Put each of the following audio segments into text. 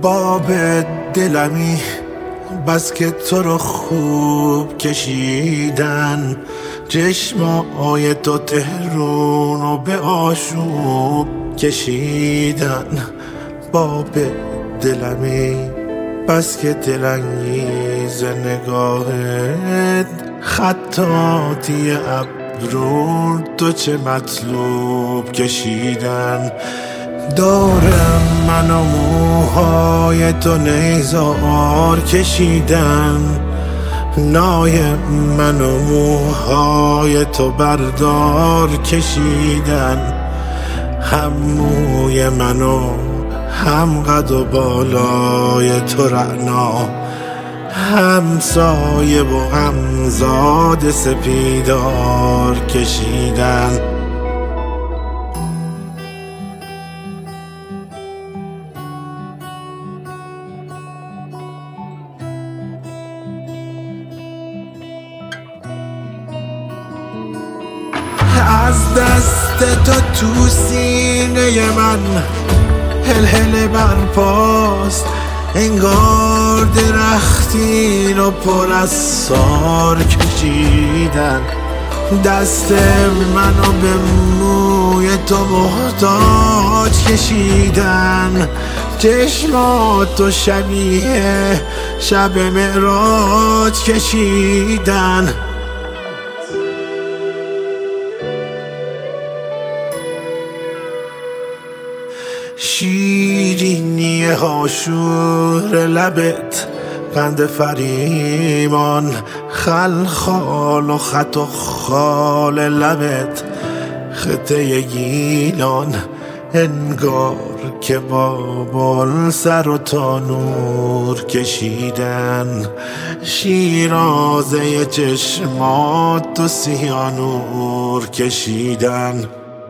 باب دلمی بس که تو رو خوب کشیدن، چشمای تو تهرون و به آشوب کشیدن. باب دلمی بس که دلانگیز نگاهت، خطاطی ابرون تو چه مطلوب کشیدن. دارم من و موهای تو نیزار کشیدن، نای من و موهای تو بردار کشیدن. هم موی من و هم قد و بالای تو رعنا، هم سایه و هم زاد سپیدار کشیدن. از دست تو تو سینه من هل برپاست، انگار درختی رو پر از سار کشیدن. دست منو به موی تو محتاج کشیدن، چشماتو شبیه شب معراج کشیدن. شیرینی هاشور لبت، قند فریمان خلخال و خط و خال لبت، خطه گیلان انگار که بابل سر و تانور کشیدن. شیرازه چشمات و سیانور کشیدن.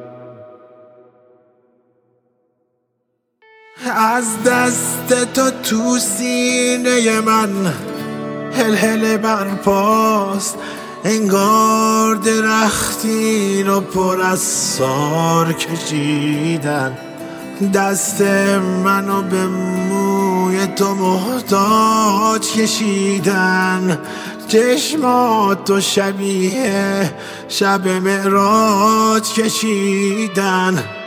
از دست تو تو سینه من هل برپاست، انگار درختی رو پر از سار کشیدن. دست منو به موی تو محتاج کشیدن، چشماتو شبیه شب معراج کشیدن.